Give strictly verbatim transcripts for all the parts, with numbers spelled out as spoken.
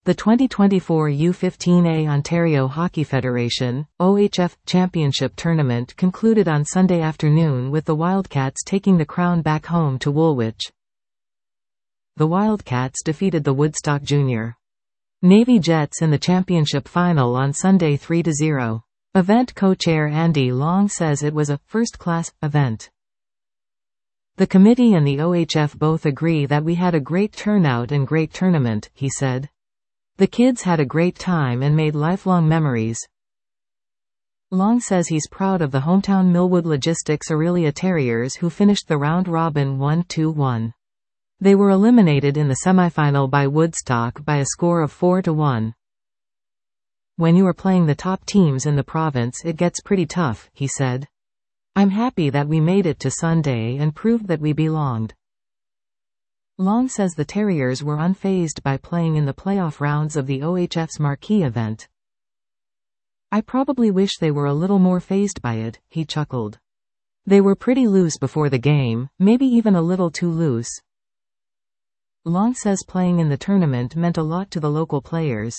The twenty twenty-four U fifteen A Ontario Hockey Federation (O H F) Championship Tournament concluded on Sunday afternoon with the Wildcats taking the crown back home to Woolwich. The Wildcats defeated the Woodstock Junior Navy Jets in the championship final on Sunday three to zero. Event co-chair Andy Long says it was a first-class event. The committee and the O H F both agree that we had a great turnout and great tournament, he said. The kids had a great time and made lifelong memories. Long says he's proud of the hometown Millwood Logistics Orillia Terriers who finished the round-robin one two one. They were eliminated in the semifinal by Woodstock by a score of four to one. When you are playing the top teams in the province it gets pretty tough, he said. I'm happy that we made it to Sunday and proved that we belonged. Long says the Terriers were unfazed by playing in the playoff rounds of the O H F's marquee event. I probably wish they were a little more fazed by it, he chuckled. They were pretty loose before the game, maybe even a little too loose. Long says playing in the tournament meant a lot to the local players.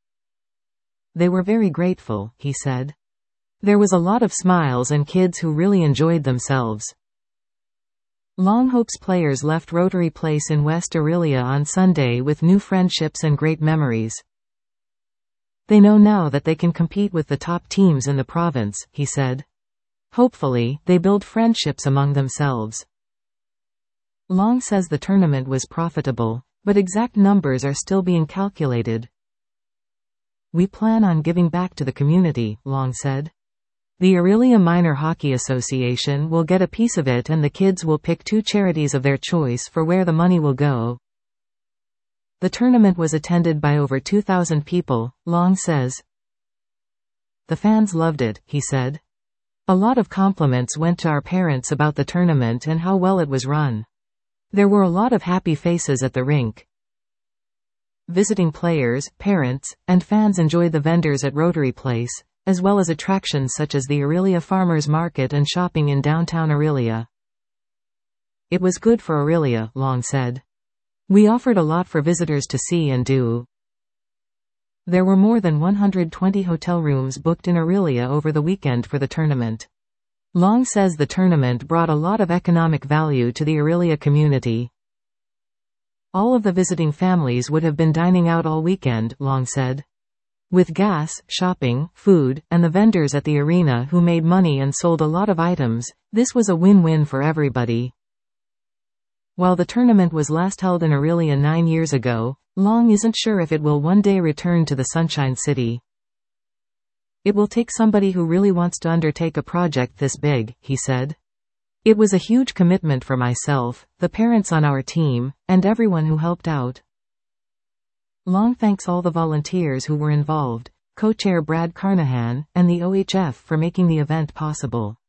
They were very grateful, he said. There was a lot of smiles and kids who really enjoyed themselves. Long hopes players left Rotary Place in West Orillia on Sunday with new friendships and great memories. They know now that they can compete with the top teams in the province, he said. Hopefully, they build friendships among themselves. Long says the tournament was profitable, but exact numbers are still being calculated. We plan on giving back to the community, Long said. The Orillia Minor Hockey Association will get a piece of it and the kids will pick two charities of their choice for where the money will go. The tournament was attended by over two thousand people, Long says. The fans loved it, he said. A lot of compliments went to our parents about the tournament and how well it was run. There were a lot of happy faces at the rink. Visiting players, parents, and fans enjoyed the vendors at Rotary Place, as well as attractions such as the Orillia Farmers Market and shopping in downtown Orillia. It was good for Orillia, Long said. We offered a lot for visitors to see and do. There were more than one hundred twenty hotel rooms booked in Orillia over the weekend for the tournament. Long says the tournament brought a lot of economic value to the Orillia community. All of the visiting families would have been dining out all weekend, Long said. With gas, shopping, food, and the vendors at the arena who made money and sold a lot of items, this was a win-win for everybody. While the tournament was last held in Orillia nine years ago, Long isn't sure if it will one day return to the Sunshine City. It will take somebody who really wants to undertake a project this big, he said. It was a huge commitment for myself, the parents on our team, and everyone who helped out. Long thanks all the volunteers who were involved, co-chair Brad Carnahan, and the O H F for making the event possible.